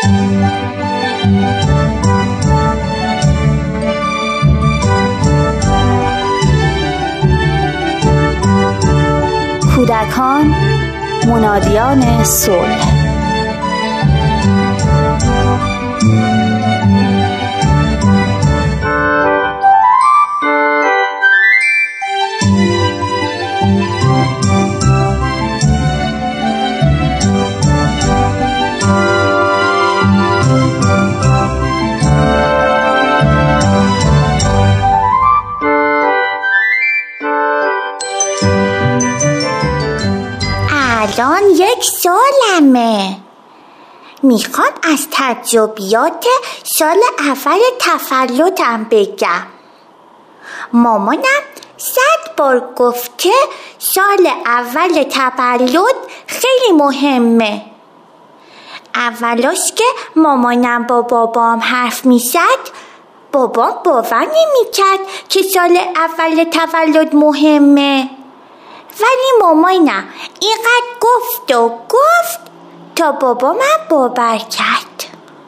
کودکان منادیان صلح. الان 1 سالمه. میخوام از تجربیات سال اول تولدم بگم. مامانم 100 بار گفته سال اول تولد خیلی مهمه. اولش که مامانم با بابام حرف میزد، بابام باور نمیکرد که سال اول تولد مهمه، ولی مامانم اینقدر گفت تا بابامم باور کرد.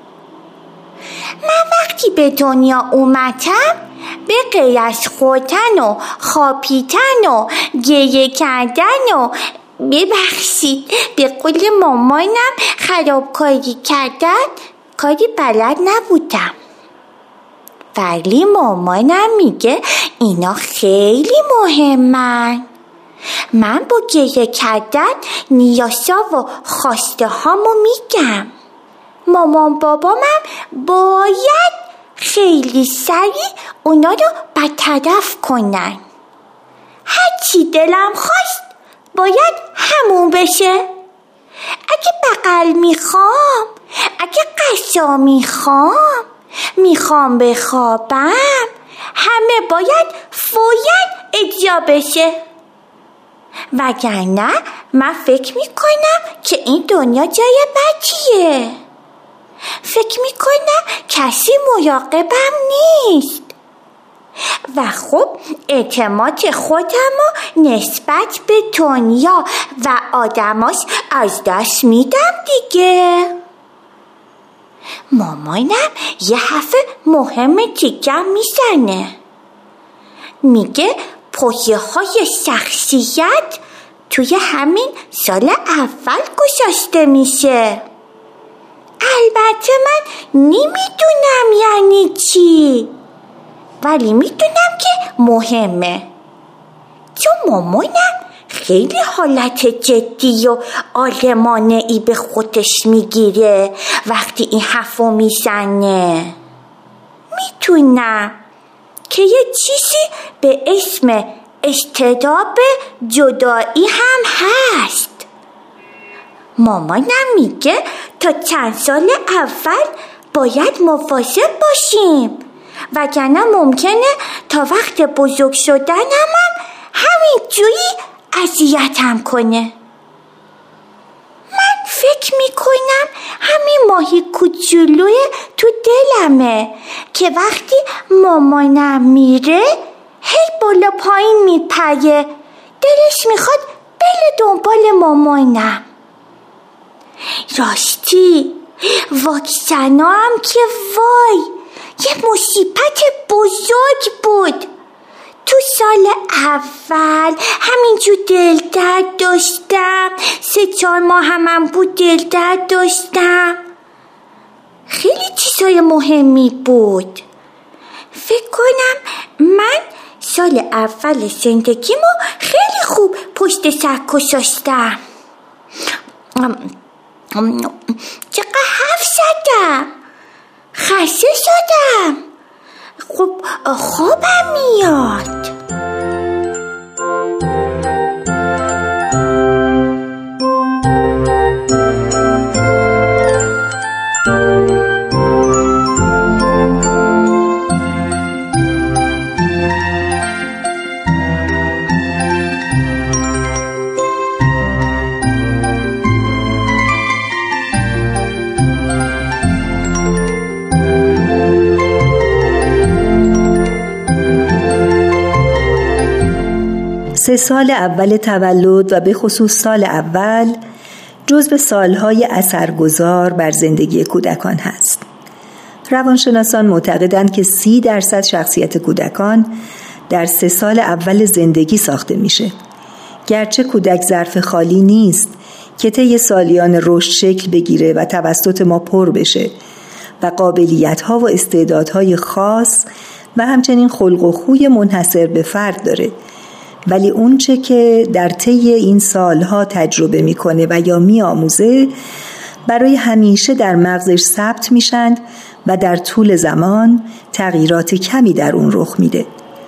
من وقتی به دنیا اومدم به غیر از خوردن و خوابیدن و گریه کردن و ببخشید به قول مامانم خرابکاری کردن کاری بلد نبودم. ولی مامانم میگه اینا خیلی مهمن. من با گریه کردن نیازا و خواسته هامو میگم. مامان بابامم باید خیلی سریع اونا رو برطرف کنن. هرچی دلم خواست باید همون بشه. اگه بغل میخوام، اگه غذا میخوام بخوابم، همه باید فوراً اجرا بشه. وگرنه من فکر میکنم که این دنیا جای بدیه. فکر میکنم کسی مراقبم نیست و خب اعتماد خودمو نسبت به دنیا و آدماش از دست میدم دیگه. مامانم یه حرف مهم دیگه میزنه. میگه پایه های شخصیت توی همین سال اول گذاشته میشه. البته من نمیدونم یعنی چی، ولی میدونم که مهمه، چون مامانم خیلی حالت جدی و عالمانه‌ای به خودش میگیره وقتی این حرفو میزنه. میدونم که یه چیزی به اسم اضطراب جدایی هم هست. مامانم میگه تا چند سال اول باید مواظب باشیم، وگرنه ممکنه تا وقت بزرگ شدنم هم همین جوری اذیتم کنه. من فکر میکنم همین ماهی کوچولوی تو دلمه که وقتی مامانم میره هی بالا پایین میپره، دلش میخواد بره دنبال مامانم. راستی واکسنا هم که وای یه مصیبت بزرگ بود. تو سال اول همینجور دلدرد داشتم، 3-4 ماه هم بود دلدرد داشتم. خیلی چیزای مهمی بود. فکر کنم من سال اول زندگیمو خیلی خوب پشت سر گذاشتم. چقدر حرف زدم، خسته شدم. خب خوابم میاد. سه سال اول تولد و به خصوص سال اول جزو سالهای اثرگذار بر زندگی کودکان هست. روانشناسان معتقدند که 30% شخصیت کودکان در 3 سال اول زندگی ساخته میشه. گرچه کودک ظرف خالی نیست که طی سالیان رشد شکل بگیره و توسط ما پر بشه و قابلیت‌ها و استعدادهای خاص و همچنین خلق و خوی منحصر به فرد داره، ولی اونچه که در طی این سالها تجربه میکنه و یا میآموزه برای همیشه در مغزش ثبت میشن و در طول زمان تغییرات کمی در اون رخ میده.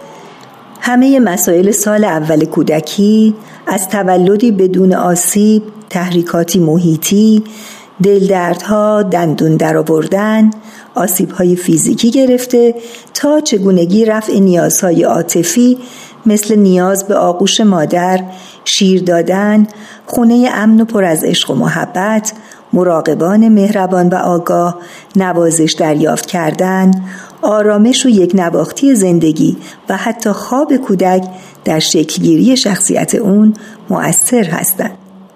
همه مسائل سال اول کودکی از تولدی بدون آسیب، تحریکاتی محیطی، دلدردها، دندون درآوردن، آسیب‌های فیزیکی گرفته تا چگونگی رفع نیازهای عاطفی مثل نیاز به آغوش مادر، شیر دادن، خونه امن و پر از عشق و محبت، مراقبان مهربان و آگاه، نوازش دریافت کردن، آرامش و یک نواختی زندگی و حتی خواب کودک در شکلگیری شخصیت اون مؤثر هستند.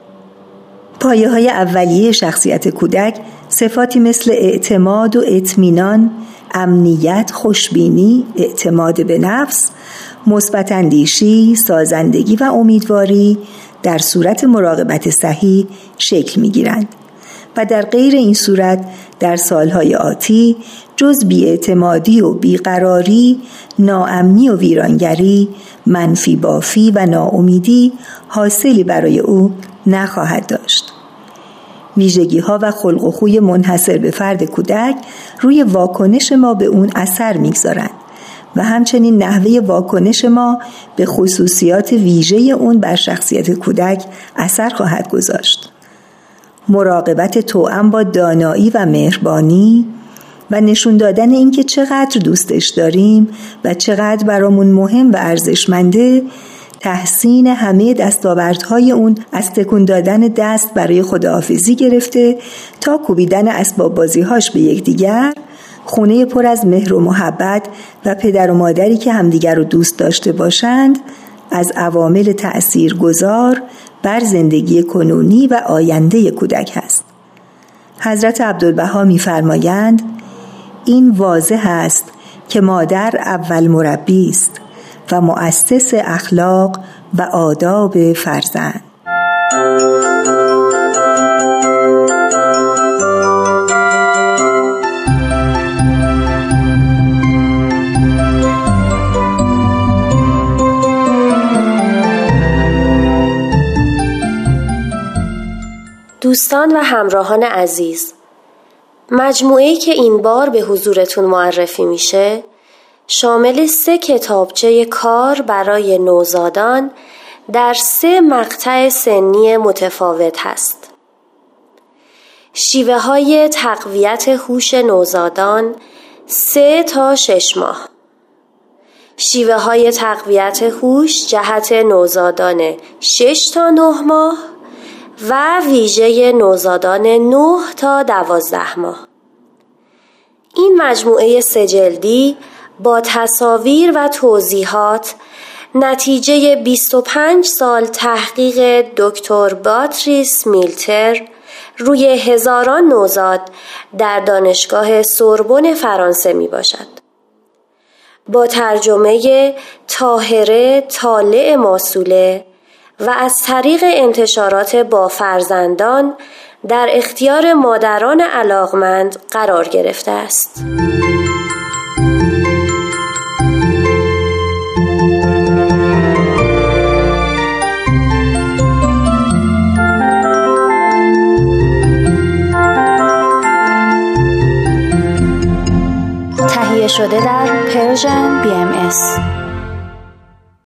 پایه‌های اولیه شخصیت کودک صفاتی مثل اعتماد و اطمینان، امنیت، خوشبینی، اعتماد به نفس، مثبت اندیشی، سازندگی و امیدواری در صورت مراقبت صحیح شکل می‌گیرند و در غیر این صورت در سالهای آتی جز بی‌اعتمادی و بیقراری، ناامنی و ویرانگری، منفی بافی و ناامیدی حاصلی برای او نخواهد داشت. ویژگی‌ها و خلق و خوی منحصر به فرد کودک روی واکنش ما به اون اثر می‌گذارند و همچنین نحوه واکنش ما به خصوصیات ویژه اون بر شخصیت کودک اثر خواهد گذاشت. مراقبت توأم با دانایی و مهربانی و نشون دادن اینکه چقدر دوستش داریم و چقدر برامون مهم و ارزشمنده، تحسین همه دستاوردهای اون از تکون دادن دست برای خداحافظی گرفته تا کوبیدن اسباب بازی‌هاش به یکدیگر، خونه پر از مهر و محبت و پدر و مادری که همدیگر رو دوست داشته باشند، از عوامل تأثیرگذار بر زندگی کنونی و آینده کودک است. حضرت عبدالبها می‌فرمایند این واضح است که مادر اول مربی است و مؤسس اخلاق و آداب فرزند. دوستان و همراهان عزیز، مجموعه‌ای که این بار به حضورتون معرفی میشه شامل 3 کتابچه کار برای نوزادان در 3 مقطع سنی متفاوت هست. شیوه‌های تقویت هوش نوزادان 3 تا 6 ماه. شیوه‌های تقویت هوش جهت نوزادان 6 تا 9 ماه و ویژه نوزادان 9 تا 12 ماه. این مجموعه 3 جلدی با تصاویر و توضیحات نتیجه 25 سال تحقیق دکتر باتریس میلتر روی هزاران نوزاد در دانشگاه سوربن فرانسه می باشد. با ترجمه طاهره طالع ماسوله و از طریق انتشارات با فرزندان در اختیار مادران علاقمند قرار گرفته است. تهیه شده در پرژن BMS.